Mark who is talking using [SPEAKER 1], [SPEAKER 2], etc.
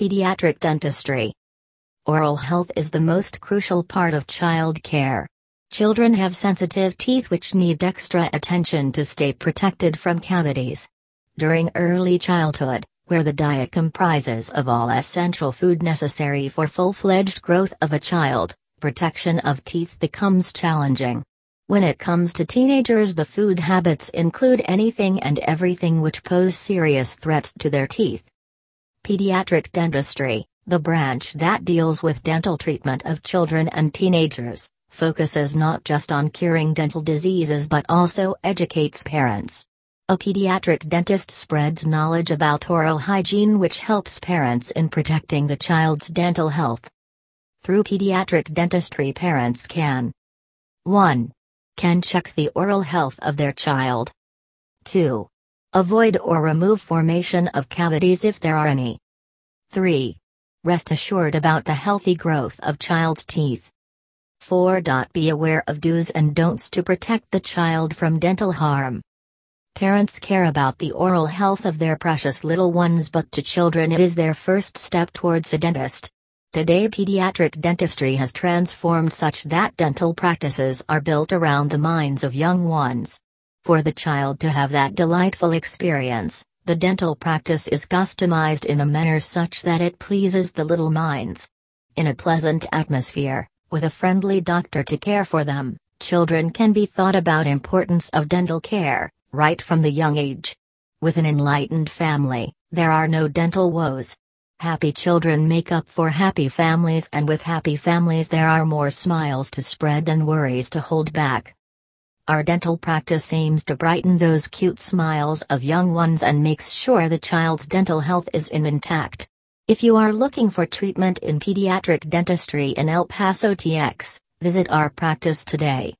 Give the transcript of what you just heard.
[SPEAKER 1] Pediatric dentistry. Oral health is the most crucial part of child care. Children have sensitive teeth which need extra attention to stay protected from cavities. During early childhood, where the diet comprises of all essential food necessary for full-fledged growth of a child, protection of teeth becomes challenging. When it comes to teenagers, the food habits include anything and everything which pose serious threats to their teeth. Pediatric dentistry, the branch that deals with dental treatment of children and teenagers, focuses not just on curing dental diseases but also educates parents. A pediatric dentist spreads knowledge about oral hygiene which helps parents in protecting the child's dental health. Through pediatric dentistry, parents can 1. Can check the oral health of their child. 2. Avoid or remove formation of cavities if there are any. 3. Rest assured about the healthy growth of child's teeth. 4. Be aware of do's and don'ts to protect the child from dental harm. Parents care about the oral health of their precious little ones, but to children it is their first step towards a dentist. Today, pediatric dentistry has transformed such that dental practices are built around the minds of young ones. For the child to have that delightful experience, the dental practice is customized in a manner such that it pleases the little minds. In a pleasant atmosphere, with a friendly doctor to care for them, children can be taught about importance of dental care, right from the young age. With an enlightened family, there are no dental woes. Happy children make up for happy families, and with happy families there are more smiles to spread than worries to hold back. Our dental practice aims to brighten those cute smiles of young ones and makes sure the child's dental health is intact. If you are looking for treatment in pediatric dentistry in El Paso, TX, visit our practice today.